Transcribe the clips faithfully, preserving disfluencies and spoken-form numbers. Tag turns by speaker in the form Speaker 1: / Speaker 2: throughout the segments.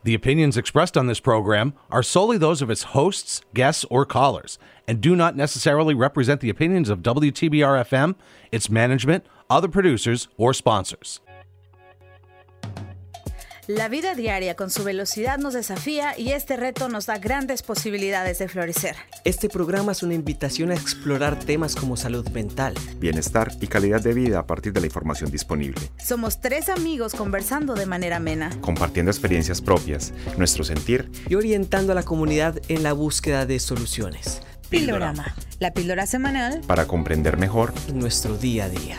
Speaker 1: The opinions expressed on this program are solely those of its hosts, guests, or callers, and do not necessarily represent the opinions of W T B R F M, its management, other producers, or sponsors.
Speaker 2: La vida diaria con su velocidad nos desafía y este reto nos da grandes posibilidades de florecer.
Speaker 3: Este programa es una invitación a explorar temas como salud mental,
Speaker 4: bienestar y calidad de vida a partir de la información disponible.
Speaker 2: Somos tres amigos conversando de manera amena,
Speaker 4: compartiendo experiencias propias, nuestro sentir
Speaker 3: y orientando a la comunidad en la búsqueda de soluciones.
Speaker 2: Pildorama, la píldora semanal
Speaker 4: para comprender mejor
Speaker 3: nuestro día a día.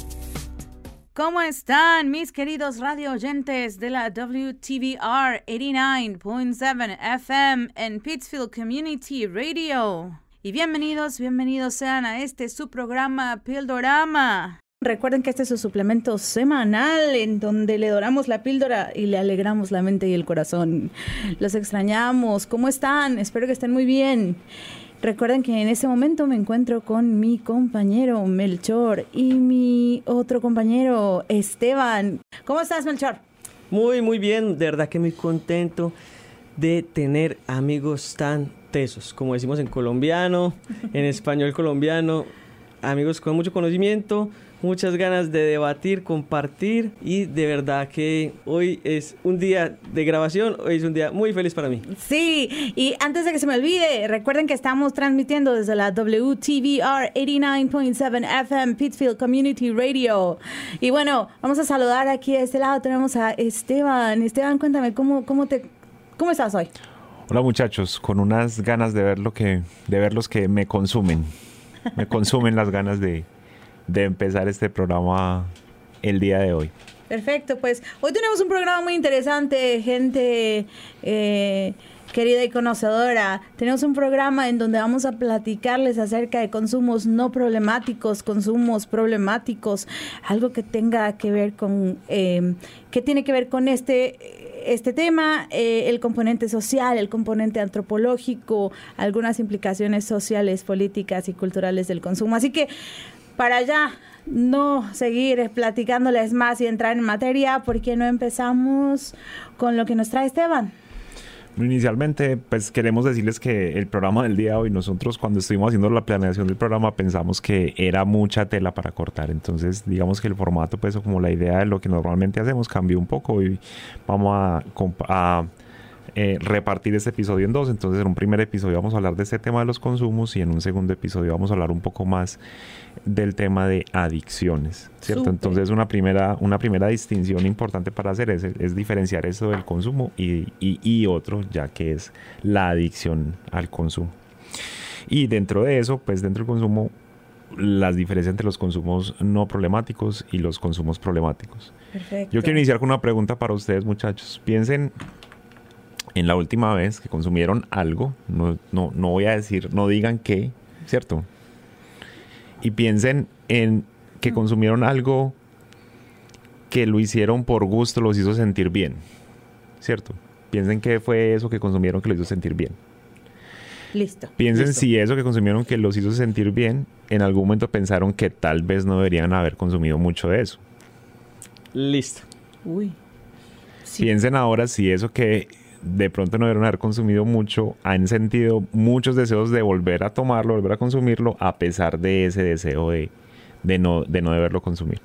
Speaker 2: ¿Cómo están mis queridos radio oyentes de la W T B R ochenta y nueve punto siete F M en Pittsfield Community Radio? Y bienvenidos, bienvenidos sean a este su programa Pildorama. Recuerden que este es su suplemento semanal en donde le doramos la píldora y le alegramos la mente y el corazón. Los extrañamos. ¿Cómo están? Espero que estén muy bien. Recuerden que en este momento me encuentro con mi compañero Melchor y mi otro compañero Esteban. ¿Cómo estás, Melchor?
Speaker 3: Muy, muy bien. De verdad que muy contento de tener amigos tan tesos, como decimos en colombiano, en español colombiano. Amigos con mucho conocimiento, muchas ganas de debatir, compartir y de verdad que hoy es un día de grabación, hoy es un día muy feliz para mí.
Speaker 2: Sí, y antes de que se me olvide, recuerden que estamos transmitiendo desde la W T B R ochenta y nueve punto siete F M Pittsfield Community Radio. Y bueno, vamos a saludar aquí a este lado, tenemos a Esteban. Esteban, cuéntame, ¿cómo, cómo, te, cómo estás hoy?
Speaker 5: Hola muchachos, con unas ganas de ver lo que, de ver los que me consumen. Me consumen las ganas de, de empezar este programa el día de hoy.
Speaker 2: Perfecto, pues hoy tenemos un programa muy interesante, gente eh, querida y conocedora. Tenemos un programa en donde vamos a platicarles acerca de consumos no problemáticos, consumos problemáticos, algo que tenga que ver con, eh, que tiene que ver con este... Este tema, eh, el componente social, el componente antropológico, algunas implicaciones sociales, políticas y culturales del consumo. Así que para ya no seguir platicándoles más y entrar en materia, ¿por qué no empezamos con lo que nos trae Esteban?
Speaker 5: Inicialmente, pues queremos decirles que el programa del día de hoy, nosotros cuando estuvimos haciendo la planeación del programa pensamos que era mucha tela para cortar, entonces digamos que el formato, pues como la idea de lo que normalmente hacemos cambió un poco y vamos a, a eh, repartir este episodio en dos. Entonces en un primer episodio vamos a hablar de este tema de los consumos y en un segundo episodio vamos a hablar un poco más del tema de adicciones, ¿cierto? Súper. Entonces una primera, una primera distinción importante para hacer es, es diferenciar eso del consumo y, y, y otro, ya que es la adicción al consumo. Y dentro de eso, pues dentro del consumo, las diferencias entre los consumos no problemáticos y los consumos problemáticos.
Speaker 2: Perfecto.
Speaker 5: Yo quiero iniciar con una pregunta para ustedes, muchachos. Piensen en la última vez que consumieron algo, no, no, no voy a decir, no digan qué, ¿cierto? Y piensen en que consumieron algo que lo hicieron por gusto, los hizo sentir bien, ¿cierto? Piensen qué fue eso que consumieron que los hizo sentir bien.
Speaker 2: Listo.
Speaker 5: Piensen
Speaker 2: Listo.
Speaker 5: si eso que consumieron que los hizo sentir bien, en algún momento pensaron que tal vez no deberían haber consumido mucho de eso.
Speaker 3: Listo.
Speaker 2: Uy. Sí.
Speaker 5: Piensen ahora si eso que de pronto no debieron haber consumido mucho, han sentido muchos deseos de volver a tomarlo, volver a consumirlo, a pesar de ese deseo de, de, no, de no deberlo consumir.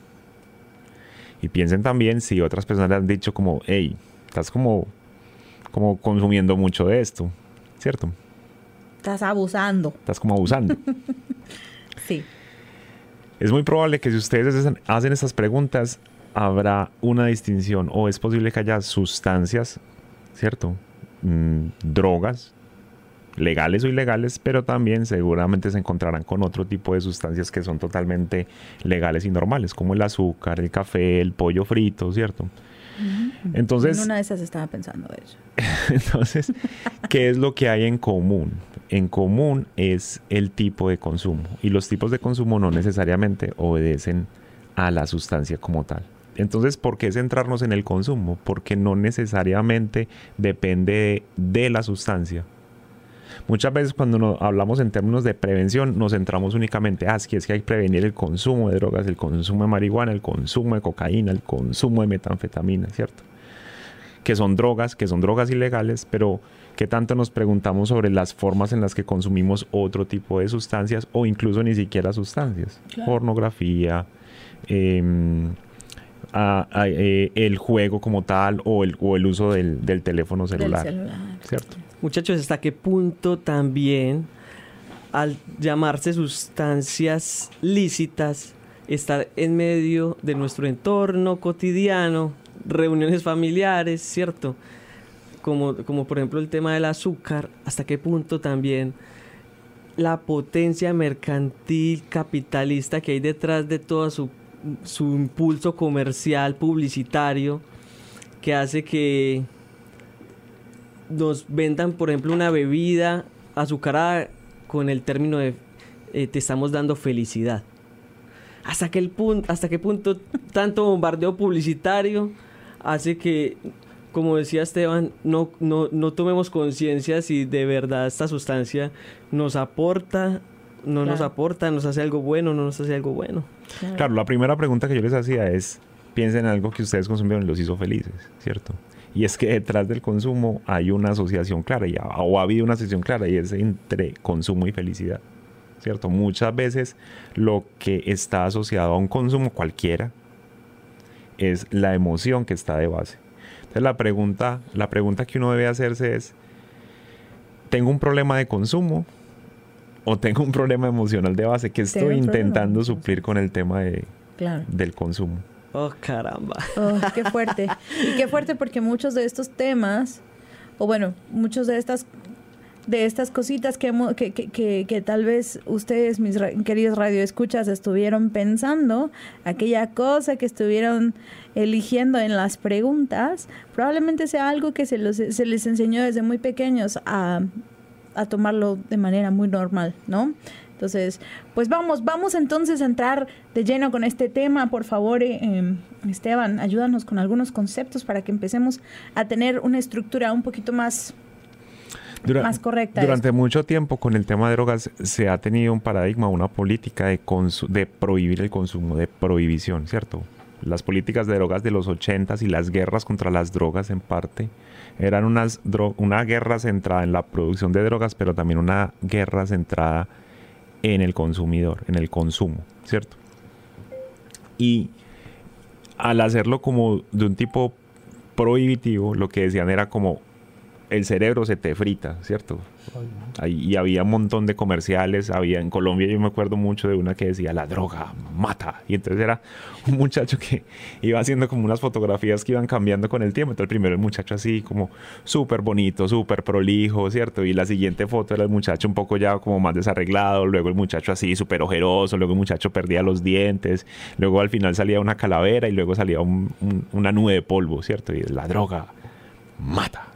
Speaker 5: Y piensen también si otras personas le han dicho como, hey, estás como, como consumiendo mucho de esto, ¿cierto?
Speaker 2: Estás abusando.
Speaker 5: Estás como abusando.
Speaker 2: Sí.
Speaker 5: Es muy probable que si ustedes hacen estas preguntas, habrá una distinción o es posible que haya sustancias, ¿cierto? Mm, drogas, legales o ilegales, pero también seguramente se encontrarán con otro tipo de sustancias que son totalmente legales y normales, como el azúcar, el café, el pollo frito, ¿cierto?
Speaker 2: Uh-huh.
Speaker 5: Entonces,
Speaker 2: en una de esas estaba pensando de eso.
Speaker 5: Entonces, ¿qué es lo que hay en común? En común es el tipo de consumo, y los tipos de consumo no necesariamente obedecen a la sustancia como tal. Entonces, ¿por qué centrarnos en el consumo? Porque no necesariamente depende de, de la sustancia. Muchas veces cuando nos hablamos en términos de prevención nos centramos únicamente, ah, es que, es que hay que prevenir el consumo de drogas, el consumo de marihuana, el consumo de cocaína, el consumo de metanfetamina, ¿cierto? que son drogas, que son drogas ilegales, pero ¿qué tanto nos preguntamos sobre las formas en las que consumimos otro tipo de sustancias o incluso ni siquiera sustancias? Claro. Pornografía, eh, a, a, eh, el juego como tal o el, o el uso del, del teléfono celular,
Speaker 2: del celular.
Speaker 5: ¿Cierto?
Speaker 3: Muchachos, ¿hasta qué punto también al llamarse sustancias lícitas estar en medio de nuestro entorno cotidiano, reuniones familiares, ¿cierto? Como, como por ejemplo el tema del azúcar, hasta qué punto también la potencia mercantil capitalista que hay detrás de todo su, su impulso comercial, publicitario, que hace que nos vendan, por ejemplo, una bebida azucarada con el término de eh, te estamos dando felicidad. ¿Hasta qué, punto, ¿Hasta qué punto tanto bombardeo publicitario hace que, como decía Esteban, no, no, no tomemos conciencia si de verdad esta sustancia nos aporta, no claro. nos aporta, nos hace algo bueno, no nos hace algo bueno?
Speaker 5: Claro. Claro, la primera pregunta que yo les hacía es, piensen en algo que ustedes consumieron y los hizo felices, ¿cierto? Y es que detrás del consumo hay una asociación clara, y ha, o ha habido una asociación clara, y es entre consumo y felicidad, ¿cierto? Muchas veces lo que está asociado a un consumo cualquiera es la emoción que está de base. Entonces la pregunta, la pregunta que uno debe hacerse es, ¿tengo un problema de consumo o tengo un problema emocional de base que estoy intentando suplir con el tema de, claro. del consumo?
Speaker 3: Oh, caramba.
Speaker 2: Oh, qué fuerte. Y qué fuerte porque muchos de estos temas, o bueno, muchos de estas de estas cositas que, que, que, que, que tal vez ustedes, mis ra- queridos radioescuchas, estuvieron pensando, aquella cosa que estuvieron eligiendo en las preguntas, probablemente sea algo que se, los, se les enseñó desde muy pequeños a, a tomarlo de manera muy normal, ¿no? Entonces, pues vamos, vamos entonces a entrar de lleno con este tema. Por favor, eh, Esteban, ayúdanos con algunos conceptos para que empecemos a tener una estructura un poquito más, Dura, más correcta.
Speaker 5: Durante esto. mucho tiempo con el tema de drogas se ha tenido un paradigma, una política de, consu- de prohibir el consumo, de prohibición, ¿cierto? Las políticas de drogas de los ochentas y las guerras contra las drogas en parte eran unas dro- una guerra centrada en la producción de drogas, pero también una guerra centrada en el consumidor, en el consumo, ¿cierto? Y al hacerlo como de un tipo prohibitivo, lo que decían era como el cerebro se te frita, ¿cierto? Ahí, y había un montón de comerciales, había en Colombia, yo me acuerdo mucho de una que decía la droga mata, y entonces era un muchacho que iba haciendo como unas fotografías que iban cambiando con el tiempo. Entonces primero el muchacho así como súper bonito, súper prolijo, ¿cierto? Y la siguiente foto era el muchacho un poco ya como más desarreglado, luego el muchacho así súper ojeroso, luego el muchacho perdía los dientes, luego al final salía una calavera y luego salía un, un, una nube de polvo, ¿cierto? Y la droga mata.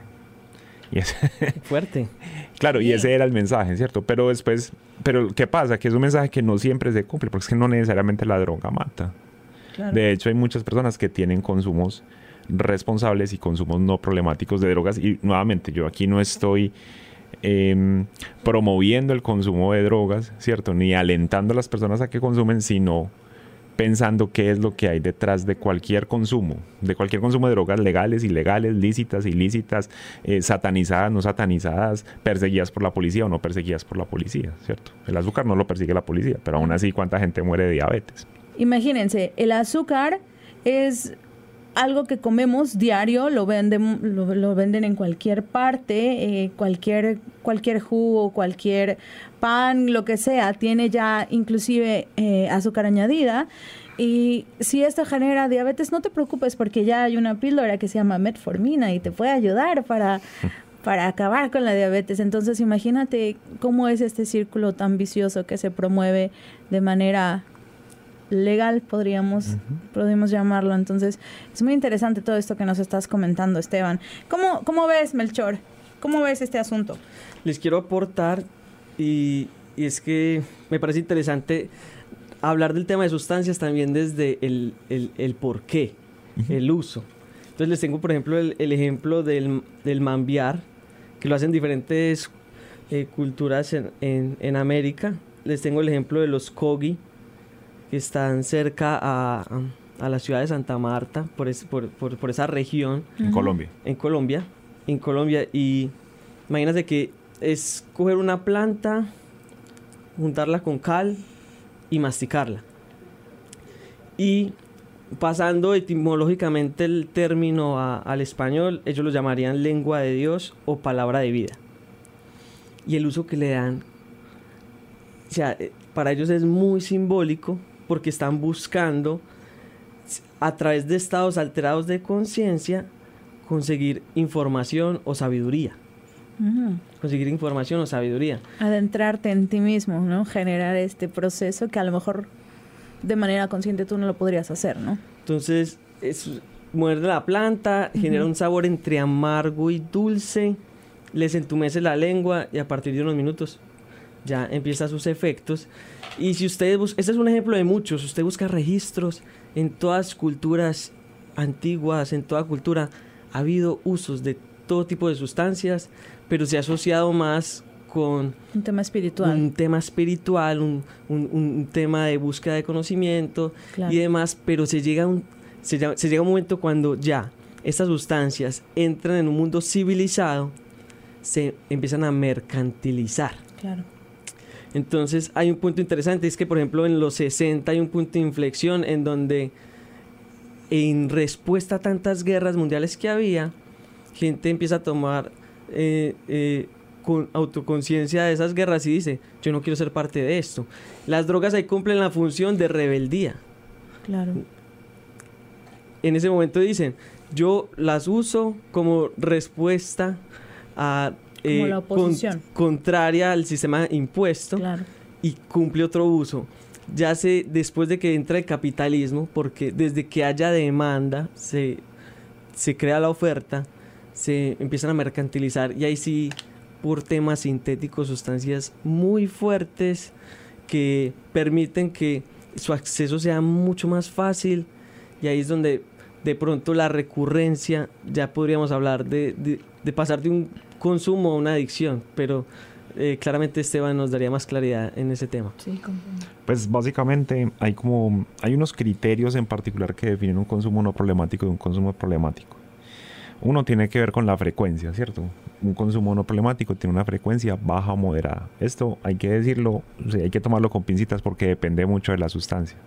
Speaker 5: Y ese,
Speaker 3: fuerte.
Speaker 5: Claro, y ese era el mensaje, ¿cierto? Pero después, pero ¿qué pasa? Que es un mensaje que no siempre se cumple, porque es que no necesariamente la droga mata. Claro. De hecho, hay muchas personas que tienen consumos responsables y consumos no problemáticos de drogas. Y nuevamente, yo aquí no estoy eh, promoviendo el consumo de drogas, ¿cierto? Ni alentando a las personas a que consumen, sino pensando qué es lo que hay detrás de cualquier consumo, de cualquier consumo de drogas legales, ilegales, lícitas, ilícitas, eh, satanizadas, no satanizadas, perseguidas por la policía o no perseguidas por la policía, ¿cierto? El azúcar no lo persigue la policía, pero aún así, ¿cuánta gente muere de diabetes?
Speaker 2: Imagínense, el azúcar es algo que comemos diario, lo venden, lo, lo venden en cualquier parte, eh, cualquier, cualquier jugo, cualquier pan, lo que sea, tiene ya inclusive eh, azúcar añadida. Y si esto genera diabetes, no te preocupes porque ya hay una píldora que se llama metformina y te puede ayudar para, para acabar con la diabetes. Entonces imagínate cómo es este círculo tan vicioso que se promueve de manera legal, podríamos, uh-huh. podríamos llamarlo. Entonces, es muy interesante todo esto que nos estás comentando, Esteban. ¿Cómo, cómo ves, Melchor? ¿Cómo ves este asunto?
Speaker 3: Les quiero aportar, y, y es que me parece interesante hablar del tema de sustancias también desde el, el, el por qué, uh-huh. el uso. Entonces, les tengo, por ejemplo, el, el ejemplo del, del mambiar, que lo hacen diferentes eh, culturas en, en, en América. Les tengo el ejemplo de los kogi, que están cerca a, a la ciudad de Santa Marta, por, es, por, por, por esa región.
Speaker 5: En uh-huh. Colombia.
Speaker 3: En Colombia, en Colombia. Y imagínate que es coger una planta, juntarla con cal y masticarla. Y pasando etimológicamente el término a, al español, ellos lo llamarían lengua de Dios o palabra de vida. Y el uso que le dan, o sea, para ellos es muy simbólico porque están buscando, a través de estados alterados de conciencia, conseguir información o sabiduría. Uh-huh. Conseguir información o sabiduría.
Speaker 2: Adentrarte en ti mismo, ¿no? Generar este proceso que a lo mejor de manera consciente tú no lo podrías hacer, ¿no?
Speaker 3: Entonces, es, muerde la planta, uh-huh. genera un sabor entre amargo y dulce, les entumece la lengua y a partir de unos minutos ya empieza sus efectos. Y si ustedes buscan, este es un ejemplo de muchos, usted busca registros en todas culturas antiguas, en toda cultura ha habido usos de todo tipo de sustancias, pero se ha asociado más con
Speaker 2: un tema espiritual,
Speaker 3: un tema espiritual, un, un, un tema de búsqueda de conocimiento, claro, y demás, pero se llega, un, se, se llega un momento cuando ya estas sustancias entran en un mundo civilizado, se empiezan a mercantilizar.
Speaker 2: Claro.
Speaker 3: Entonces hay un punto interesante, es que por ejemplo en los sesenta hay un punto de inflexión en donde en respuesta a tantas guerras mundiales que había, gente empieza a tomar eh, eh, con autoconciencia de esas guerras y dice, yo no quiero ser parte de esto. Las drogas ahí cumplen la función de rebeldía.
Speaker 2: Claro.
Speaker 3: En ese momento dicen, yo las uso como respuesta a eh,
Speaker 2: como la oposición.
Speaker 3: Con, contraria al sistema impuesto,
Speaker 2: claro,
Speaker 3: y cumple otro uso. Ya se, después de que entra el capitalismo, porque desde que haya demanda se, se crea la oferta, se empiezan a mercantilizar y ahí sí por temas sintéticos, sustancias muy fuertes que permiten que su acceso sea mucho más fácil, y ahí es donde de pronto la recurrencia, ya podríamos hablar de, de, de pasar de un consumo a una adicción, pero eh, claramente Esteban nos daría más claridad en ese tema.
Speaker 2: Sí, comprendo.
Speaker 5: Pues básicamente hay como hay unos criterios en particular que definen un consumo no problemático y un consumo problemático. Uno tiene que ver con la frecuencia, ¿cierto? Un consumo no problemático tiene una frecuencia baja o moderada. Esto hay que decirlo, o sea, hay que tomarlo con pincitas porque depende mucho de la sustancia.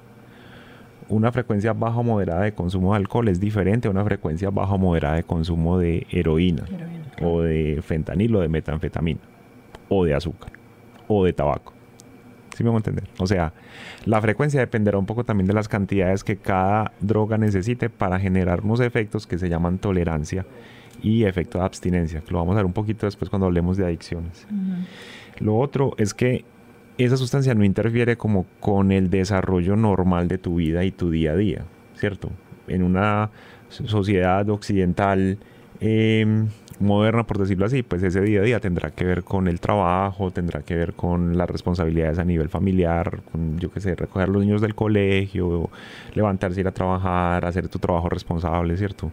Speaker 5: Una frecuencia baja o moderada de consumo de alcohol es diferente a una frecuencia baja o moderada de consumo de heroína, heroína claro, o de fentanilo, de metanfetamina, o de azúcar, o de tabaco. ¿Sí me voy a entender? O sea, la frecuencia dependerá un poco también de las cantidades que cada droga necesite para generar unos efectos que se llaman tolerancia y efecto de abstinencia, que lo vamos a ver un poquito después cuando hablemos de adicciones. Uh-huh. Lo otro es que esa sustancia no interfiere como con el desarrollo normal de tu vida y tu día a día, ¿cierto? En una sociedad occidental eh, moderna, por decirlo así, pues ese día a día tendrá que ver con el trabajo, tendrá que ver con las responsabilidades a nivel familiar, con, yo qué sé, recoger a los niños del colegio, levantarse, ir a trabajar, hacer tu trabajo responsable, ¿cierto?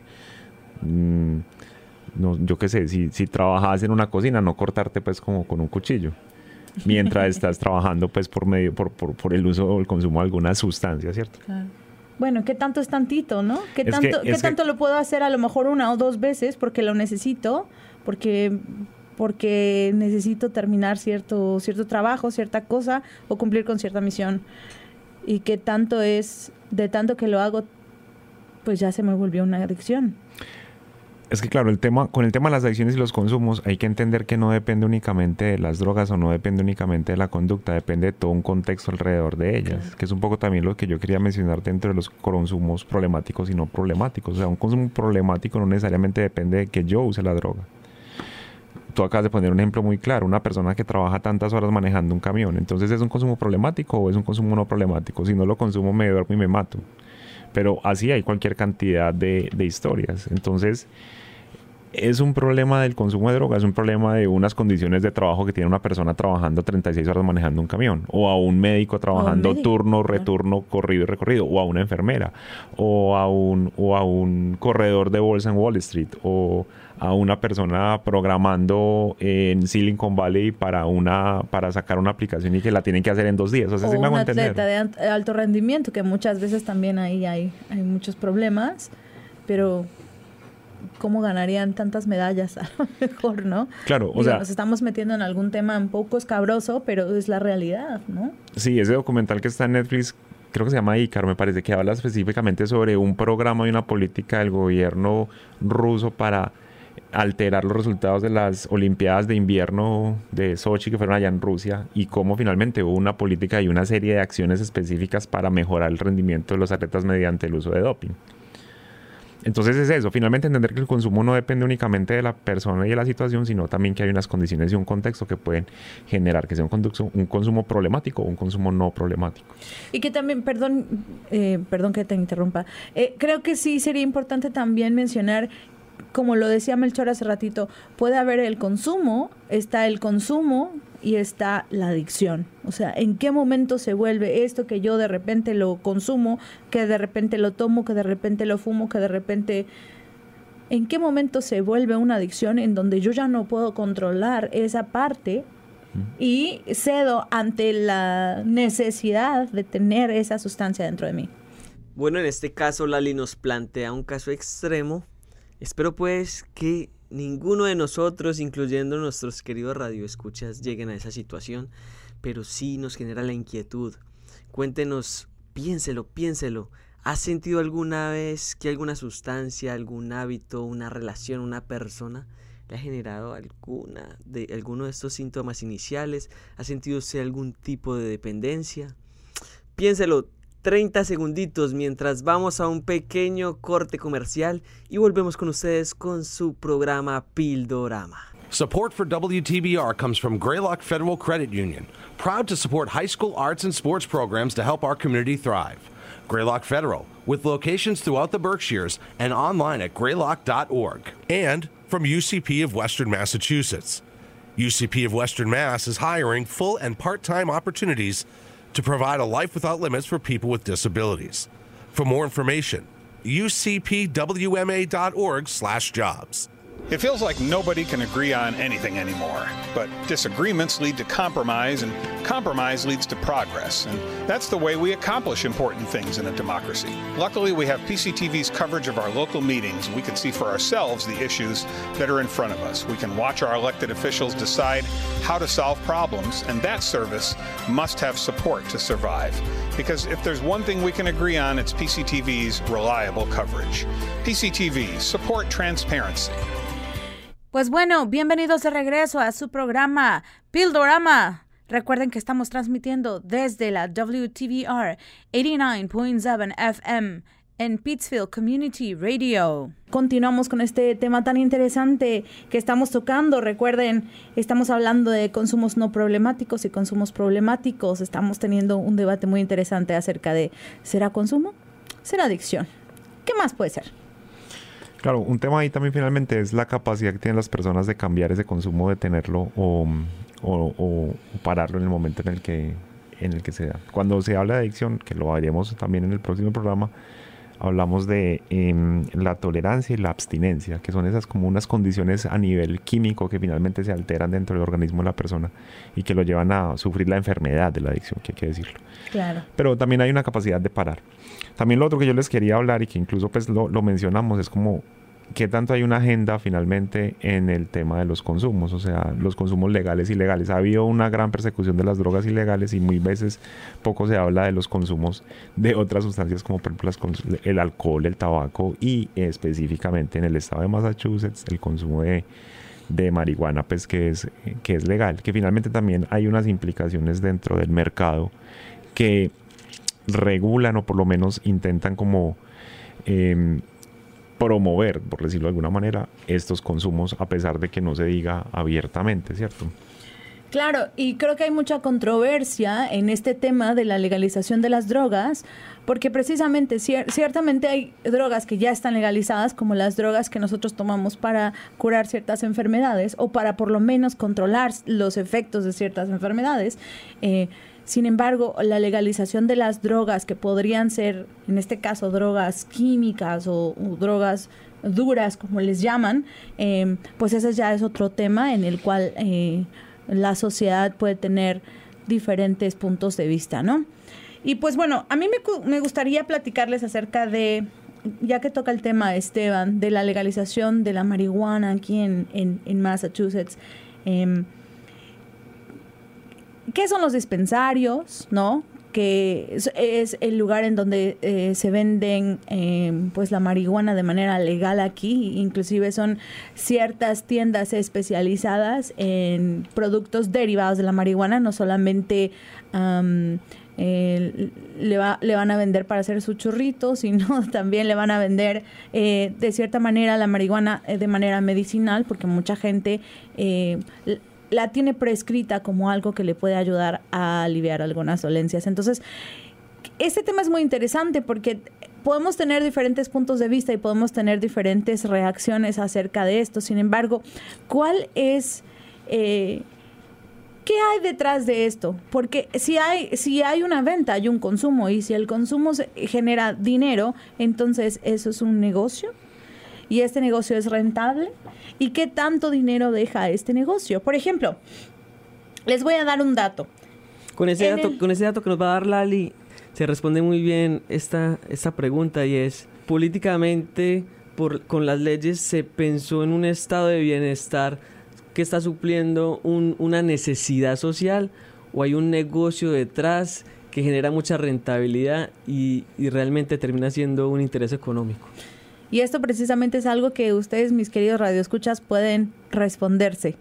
Speaker 5: Mm, no, yo qué sé, si, si trabajas en una cocina, no cortarte pues como con un cuchillo mientras estás trabajando pues por medio por, por, por el uso o el consumo de alguna sustancia, ¿cierto?
Speaker 2: Claro. Bueno, ¿qué tanto es tantito, no? ¿Qué
Speaker 5: es
Speaker 2: tanto,
Speaker 5: que,
Speaker 2: ¿qué tanto que... lo puedo hacer a lo mejor una o dos veces porque lo necesito, porque porque necesito terminar cierto cierto trabajo, cierta cosa o cumplir con cierta misión? ¿Y qué tanto es, de tanto que lo hago, pues ya se me volvió una adicción?
Speaker 5: Es que claro, el tema, con el tema de las adicciones y los consumos hay que entender que no depende únicamente de las drogas o no depende únicamente de la conducta, depende de todo un contexto alrededor de ellas, claro, que es un poco también lo que yo quería mencionar dentro de los consumos problemáticos y no problemáticos. O sea, un consumo problemático no necesariamente depende de que yo use la droga. Tú acabas de poner un ejemplo muy claro, una persona que trabaja tantas horas manejando un camión, entonces ¿es un consumo problemático o es un consumo no problemático? Si no lo consumo me duermo y me mato. Pero así hay cualquier cantidad de, de historias. Entonces, es un problema del consumo de droga, es un problema de unas condiciones de trabajo que tiene una persona trabajando treinta y seis horas manejando un camión, o a un médico trabajando
Speaker 2: médico,
Speaker 5: turno,
Speaker 2: claro.
Speaker 5: returno, corrido y recorrido, o a una enfermera, o a un, o a un corredor de bolsa en Wall Street, o a una persona programando en Silicon Valley para una para sacar una aplicación y que la tienen que hacer en dos días. O sea,
Speaker 2: o
Speaker 5: ¿sí me
Speaker 2: un
Speaker 5: hago entender?
Speaker 2: atleta de ant- alto rendimiento, que muchas veces también ahí hay, hay muchos problemas, pero ¿cómo ganarían tantas medallas? A lo mejor, ¿no?
Speaker 5: Claro, o
Speaker 2: Digo,
Speaker 5: sea,
Speaker 2: nos estamos metiendo en algún tema un poco escabroso, pero es la realidad, ¿no?
Speaker 5: sí, ese documental que está en Netflix, creo que se llama Ícaro, me parece, que habla específicamente sobre un programa y una política del gobierno ruso para alterar los resultados de las Olimpiadas de invierno de Sochi, que fueron allá en Rusia, y cómo finalmente hubo una política y una serie de acciones específicas para mejorar el rendimiento de los atletas mediante el uso de doping. Entonces es eso, finalmente entender que el consumo no depende únicamente de la persona y de la situación, sino también que hay unas condiciones y un contexto que pueden generar que sea un, conducto, un consumo problemático o un consumo no problemático.
Speaker 2: Y que también, perdón, eh, perdón que te interrumpa, eh, creo que sí sería importante también mencionar, como lo decía Melchor hace ratito, puede haber el consumo, está el consumo y está la adicción. O sea, ¿en qué momento se vuelve esto que yo de repente lo consumo, que de repente lo tomo, que de repente lo fumo, que de repente... ¿En qué momento se vuelve una adicción en donde yo ya no puedo controlar esa parte y cedo ante la necesidad de tener esa sustancia dentro de mí?
Speaker 3: Bueno, en este caso Lali nos plantea un caso extremo. Espero pues que ninguno de nosotros, incluyendo nuestros queridos radioescuchas, lleguen a esa situación, pero sí nos genera la inquietud. Cuéntenos, piénselo, piénselo. ¿Has sentido alguna vez que alguna sustancia, algún hábito, una relación, una persona le ha generado alguna de, alguno de estos síntomas iniciales? ¿Ha sentido usted algún tipo de dependencia? Piénselo. treinta segunditos mientras vamos a un pequeño corte comercial y volvemos con ustedes con su programa Pildorama.
Speaker 1: Support for W T B R comes from Greylock Federal Credit Union, proud to support high school arts and sports programs to help our community thrive. Greylock Federal, with locations throughout the Berkshires and online at greylock dot org.
Speaker 6: And from U C P of Western Massachusetts. U C P of Western Mass is hiring full and part-time opportunities to provide a life without limits for people with disabilities. For more information, u c p w m a dot org slash jobs.
Speaker 7: It feels like nobody can agree on anything anymore, but disagreements lead to compromise, and compromise leads to progress, and that's the way we accomplish important things in a democracy. Luckily, we have P C T V's coverage of our local meetings. We can see for ourselves the issues that are in front of us. We can watch our elected officials decide how to solve problems, and that service must have support to survive. Because if there's one thing we can agree on, it's P C T V's reliable coverage. P C T V, support transparency.
Speaker 2: Pues bueno, bienvenidos de regreso a su programa Pildorama. Recuerden que estamos transmitiendo desde la W T B R ochenta y nueve punto siete F M en Pittsfield Community Radio. Continuamos con este tema tan interesante que estamos tocando. Recuerden, estamos hablando de consumos no problemáticos y consumos problemáticos. Estamos teniendo un debate muy interesante acerca de ¿será consumo? ¿Será adicción? ¿Qué más puede ser?
Speaker 5: Claro, un tema ahí también finalmente es la capacidad que tienen las personas de cambiar ese consumo, de tenerlo o, o, o pararlo en el momento en el que en el que se da. Cuando se habla de adicción, que lo haremos también en el próximo programa, hablamos de eh, la tolerancia y la abstinencia, que son esas como unas condiciones a nivel químico que finalmente se alteran dentro del organismo de la persona y que lo llevan a sufrir la enfermedad de la adicción, que hay que decirlo.
Speaker 2: Claro.
Speaker 5: Pero también hay una capacidad de parar. También lo otro que yo les quería hablar y que incluso pues lo, lo mencionamos es como qué tanto hay una agenda finalmente en el tema de los consumos, o sea, los consumos legales y ilegales. Ha habido una gran persecución de las drogas ilegales y muy veces poco se habla de los consumos de otras sustancias como por ejemplo las, el alcohol, el tabaco y específicamente en el estado de Massachusetts el consumo de, de marihuana, pues que es, que es legal, que finalmente también hay unas implicaciones dentro del mercado que regulan o por lo menos intentan como eh, promover, por decirlo de alguna manera, estos consumos a pesar de que no se diga abiertamente, ¿cierto?
Speaker 2: Claro, y creo que hay mucha controversia en este tema de la legalización de las drogas, porque precisamente, cier- ciertamente hay drogas que ya están legalizadas, como las drogas que nosotros tomamos para curar ciertas enfermedades o para por lo menos controlar los efectos de ciertas enfermedades. Eh, sin embargo, la legalización de las drogas que podrían ser, en este caso, drogas químicas o, o drogas duras, como les llaman, eh, pues ese ya es otro tema en el cual eh, la sociedad puede tener diferentes puntos de vista, ¿no? Y pues bueno, a mí me, me gustaría platicarles acerca de, ya que toca el tema, Esteban, de la legalización de la marihuana aquí en, en, en Massachusetts. Eh, ¿Qué son los dispensarios, no? Que es, es el lugar en donde eh, se venden eh, pues la marihuana de manera legal aquí. Inclusive son ciertas tiendas especializadas en productos derivados de la marihuana, no solamente um, eh, le, va, le van a vender para hacer su churrito, sino también le van a vender eh, de cierta manera la marihuana eh, de manera medicinal, porque mucha gente eh, la tiene prescrita como algo que le puede ayudar a aliviar algunas dolencias. Entonces, este tema es muy interesante porque podemos tener diferentes puntos de vista y podemos tener diferentes reacciones acerca de esto. Sin embargo, ¿cuál es, eh, qué hay detrás de esto? Porque si hay, si hay una venta, hay un consumo, y si el consumo genera dinero, entonces eso es un negocio. ¿Y este negocio es rentable? ¿Y qué tanto dinero deja este negocio? Por ejemplo, les voy a dar un dato.
Speaker 3: Con ese, dato,
Speaker 2: el...
Speaker 3: con ese dato que nos va a dar Lali, se responde muy bien esta, esta pregunta, y es, políticamente, por, con las leyes, se pensó en un estado de bienestar que está supliendo un, una necesidad social, o hay un negocio detrás que genera mucha rentabilidad y, y realmente termina siendo un interés económico.
Speaker 2: Y esto precisamente es algo que ustedes, mis queridos radioescuchas, pueden responderse.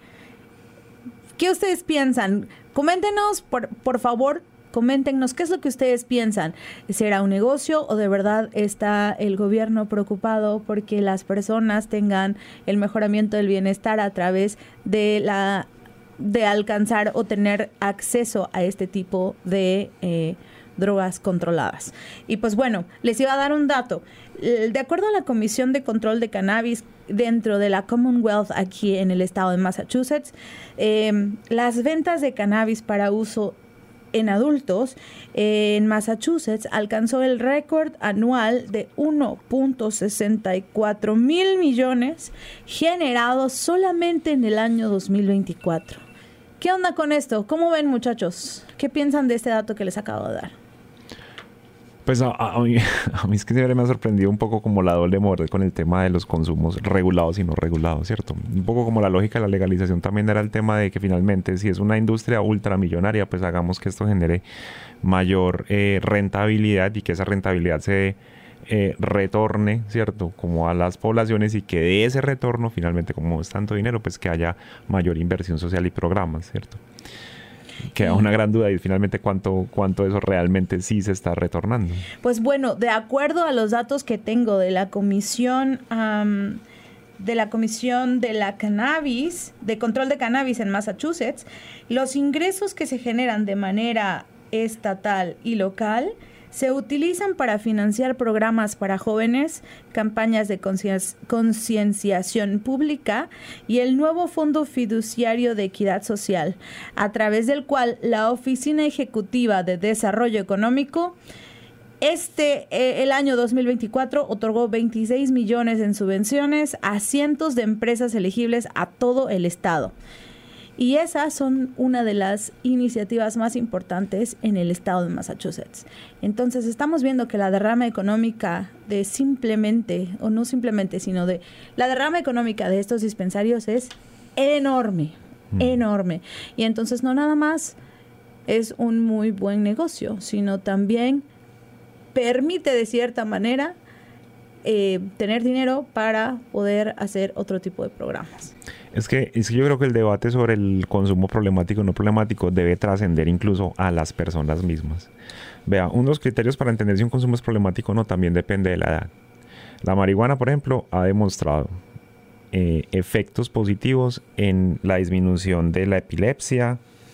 Speaker 2: ¿Qué ustedes piensan? Coméntenos, por, por favor, coméntenos qué es lo que ustedes piensan. ¿Será un negocio o de verdad está el gobierno preocupado porque las personas tengan el mejoramiento del bienestar a través de la de alcanzar o tener acceso a este tipo de eh, drogas controladas? Y pues bueno, les iba a dar un dato. De acuerdo a la Comisión de Control de Cannabis dentro de la Commonwealth aquí en el estado de Massachusetts, eh, las ventas de cannabis para uso en adultos eh, en Massachusetts alcanzó el récord anual de uno punto sesenta y cuatro mil millones generados solamente en el año dos mil veinticuatro. ¿Qué onda con esto? ¿Cómo ven, muchachos? ¿Qué piensan de este dato que les acabo de dar?
Speaker 5: Pues a, a, mí, a mí es que siempre me ha sorprendido un poco como la doble moral con el tema de los consumos regulados y no regulados, ¿cierto? Un poco como la lógica de la legalización también era el tema de que finalmente si es una industria ultramillonaria, pues hagamos que esto genere mayor eh, rentabilidad y que esa rentabilidad se eh, retorne, ¿cierto? Como a las poblaciones, y que de ese retorno finalmente, como es tanto dinero, pues que haya mayor inversión social y programas, ¿cierto? Queda una gran duda y finalmente cuánto, cuánto eso realmente sí se está retornando.
Speaker 2: Pues bueno, de acuerdo a los datos que tengo de la comisión um, de la comisión de la cannabis, de control de cannabis en Massachusetts, los ingresos que se generan de manera estatal y local se utilizan para financiar programas para jóvenes, campañas de concienciación pública y el nuevo Fondo Fiduciario de Equidad Social, a través del cual la Oficina Ejecutiva de Desarrollo Económico este eh, el año dos mil veinticuatro otorgó veintiséis millones en subvenciones a cientos de empresas elegibles a todo el estado. Y esas son una de las iniciativas más importantes en el estado de Massachusetts. Entonces estamos viendo que la derrama económica de simplemente, o no simplemente, sino de la derrama económica de estos dispensarios es enorme, mm. enorme. Y entonces no nada más es un muy buen negocio, sino también permite de cierta manera eh, tener dinero para poder hacer otro tipo de programas.
Speaker 5: Es que, es que yo creo que el debate sobre el consumo problemático o no problemático debe trascender incluso a las personas mismas. Vea, unos criterios para entender si un consumo es problemático o no también depende de la edad. La marihuana, por ejemplo, ha demostrado eh, efectos positivos en la disminución de la epilepsia,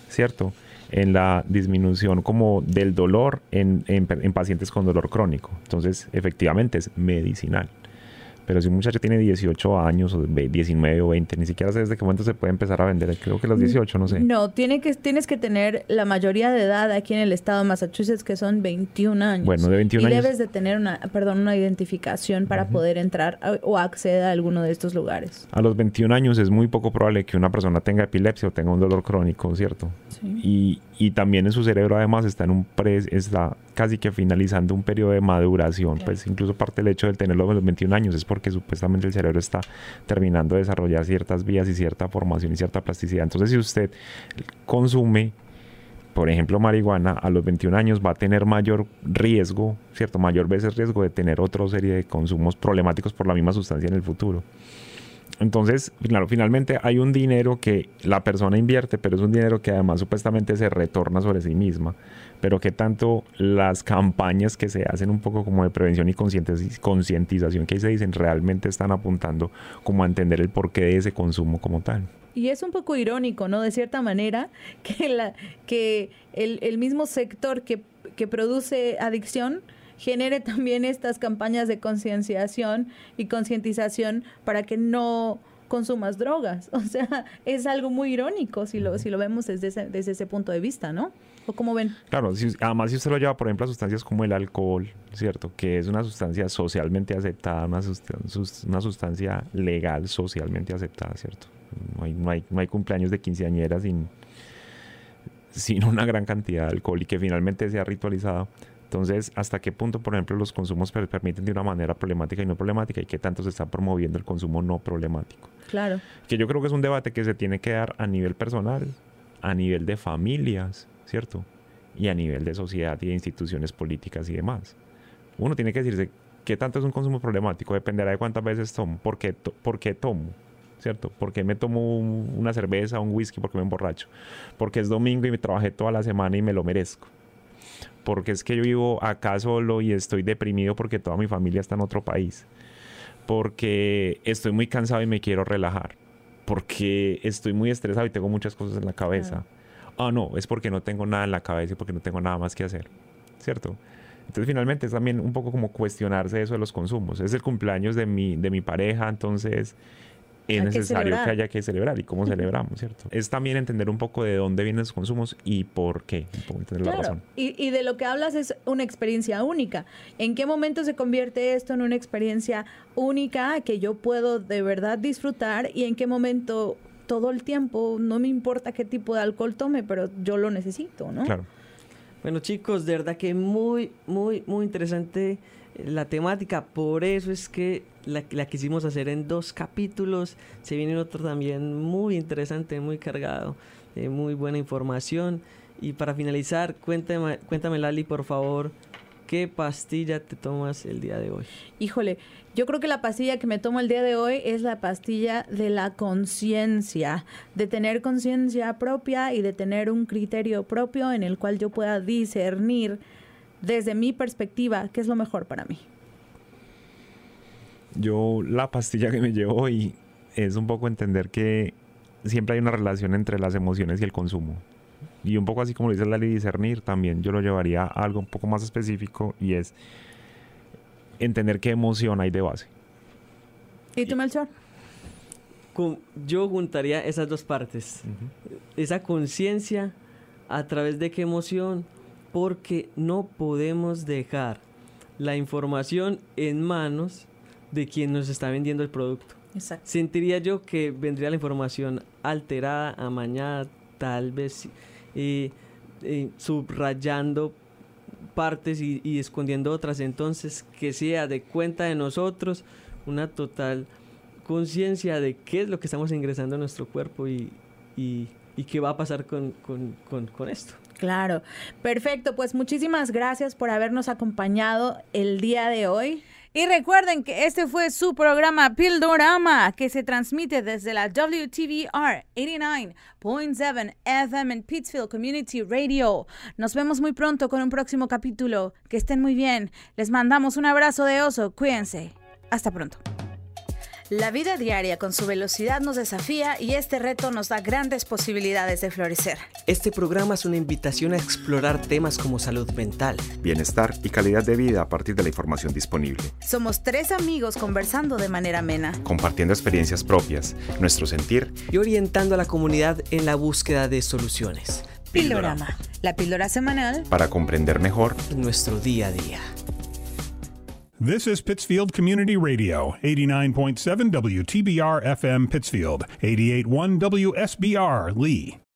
Speaker 5: ¿cierto? En la disminución como del dolor en, en, en pacientes con dolor crónico. Entonces, efectivamente es medicinal. Pero si un muchacho tiene dieciocho años, o diecinueve o veinte, ni siquiera sé desde qué momento se puede empezar a vender. Creo que los dieciocho, no sé.
Speaker 2: No, tiene que, tienes que tener la mayoría de edad aquí en el estado de Massachusetts, que son veintiún años.
Speaker 5: Bueno, de veintiún
Speaker 2: y
Speaker 5: años.
Speaker 2: Y debes de tener una, perdón, una identificación para uh-huh. poder entrar a, o acceder a alguno de estos lugares.
Speaker 5: A los veintiún años es muy poco probable que una persona tenga epilepsia o tenga un dolor crónico, ¿cierto? Sí. Y, y también en su cerebro además está en un pre, está casi que finalizando un periodo de maduración. Claro. Pues incluso parte del hecho de tenerlo a los veintiún años es porque supuestamente el cerebro está terminando de desarrollar ciertas vías y cierta formación y cierta plasticidad. Entonces, si usted consume, por ejemplo, marihuana, a los veintiún años va a tener mayor riesgo, ¿cierto? Mayor veces riesgo de tener otra serie de consumos problemáticos por la misma sustancia en el futuro. Entonces, claro, finalmente hay un dinero que la persona invierte, pero es un dinero que además supuestamente se retorna sobre sí misma, pero que tanto las campañas que se hacen un poco como de prevención y concientización que ahí se dicen realmente están apuntando como a entender el porqué de ese consumo como tal.
Speaker 2: Y es un poco irónico, ¿no? De cierta manera, que, la, que el, el mismo sector que, que produce adicción genere también estas campañas de concienciación y concientización para que no consumas drogas. O sea, es algo muy irónico si lo, si lo vemos desde ese, desde ese punto de vista, ¿no? ¿O cómo ven?
Speaker 5: Claro, si, además si usted lo lleva, por ejemplo, a sustancias como el alcohol, ¿cierto? Que es una sustancia socialmente aceptada, una, sustan- una sustancia legal socialmente aceptada, ¿cierto? No hay, no hay, no hay cumpleaños de quinceañeras sin, sin una gran cantidad de alcohol y que finalmente sea ritualizado. Entonces, ¿hasta qué punto, por ejemplo, los consumos per- permiten de una manera problemática y no problemática? ¿Y qué tanto se está promoviendo el consumo no problemático?
Speaker 2: Claro.
Speaker 5: Que yo creo que es un debate que se tiene que dar a nivel personal, a nivel de familias, ¿cierto? Y a nivel de sociedad y de instituciones políticas y demás. Uno tiene que decirse, ¿qué tanto es un consumo problemático? Dependerá de cuántas veces tomo. ¿Por qué, to- por qué tomo? ¿Cierto? ¿Por qué me tomo un, una cerveza, un whisky? ¿Por qué me emborracho? Porque es domingo y me trabajé toda la semana y me lo merezco. Porque es que yo vivo acá solo y estoy deprimido porque toda mi familia está en otro país. Porque estoy muy cansado y me quiero relajar. Porque estoy muy estresado y tengo muchas cosas en la cabeza. Ah, oh, no, es porque no tengo nada en la cabeza y porque no tengo nada más que hacer. ¿Cierto? Entonces, finalmente, es también un poco como cuestionarse eso de los consumos. Es el cumpleaños de mi, de mi pareja, entonces es necesario que, que haya que celebrar. ¿Y cómo celebramos, cierto? Es también entender un poco de dónde vienen los consumos y por qué. Un poco entender
Speaker 2: claro.
Speaker 5: la razón.
Speaker 2: Y, y de lo que hablas es una experiencia única. ¿En qué momento se convierte esto en una experiencia única que yo puedo de verdad disfrutar? ¿Y en qué momento todo el tiempo no me importa qué tipo de alcohol tome, pero yo lo necesito, ¿no?
Speaker 5: Claro.
Speaker 3: Bueno, chicos, de verdad que muy, muy, muy interesante la temática. Por eso es que la, la quisimos hacer en dos capítulos. Se viene otro también muy interesante, muy cargado, de muy buena información. Y para finalizar, cuéntame, cuéntame Lali, por favor, ¿qué pastilla te tomas el día de hoy?
Speaker 2: Híjole, yo creo que la pastilla que me tomo el día de hoy es la pastilla de la conciencia, de tener conciencia propia y de tener un criterio propio en el cual yo pueda discernir desde mi perspectiva qué es lo mejor para mí.
Speaker 5: Yo la pastilla que me llevo hoy es un poco entender que siempre hay una relación entre las emociones y el consumo. Y un poco así como lo dice Lali, discernir también yo lo llevaría a algo un poco más específico y es entender qué emoción hay de base.
Speaker 2: ¿Y tú, Melchor?
Speaker 3: Yo juntaría esas dos partes. Uh-huh. Esa conciencia a través de qué emoción, porque no podemos dejar la información en manos de quien nos está vendiendo el producto.
Speaker 2: Exacto.
Speaker 3: Sentiría yo que vendría la información alterada, amañada, tal vez eh, eh, subrayando partes y, y escondiendo otras. Entonces, que sea de cuenta de nosotros una total conciencia de qué es lo que estamos ingresando a nuestro cuerpo y, y, y qué va a pasar con, con, con, con esto.
Speaker 2: Claro, perfecto, pues muchísimas gracias por habernos acompañado el día de hoy. Y recuerden que este fue su programa Pildorama, que se transmite desde la W T B R ochenta y nueve punto siete F M en Pittsfield Community Radio. Nos vemos muy pronto con un próximo capítulo. Que estén muy bien. Les mandamos un abrazo de oso. Cuídense. Hasta pronto. La vida diaria con su velocidad nos desafía y este reto nos da grandes posibilidades de florecer.
Speaker 3: Este programa es una invitación a explorar temas como salud mental,
Speaker 4: bienestar y calidad de vida a partir de la información disponible.
Speaker 2: Somos tres amigos conversando de manera amena,
Speaker 4: Compartiendo experiencias propias, nuestro sentir
Speaker 3: y orientando a la comunidad en la búsqueda de soluciones.
Speaker 2: Pildorama, la píldora semanal
Speaker 4: para comprender mejor
Speaker 3: en nuestro día a día.
Speaker 8: This is Pittsfield Community Radio, eighty-nine point seven W T B R F M Pittsfield, eighty-eight point one W S B R Lee.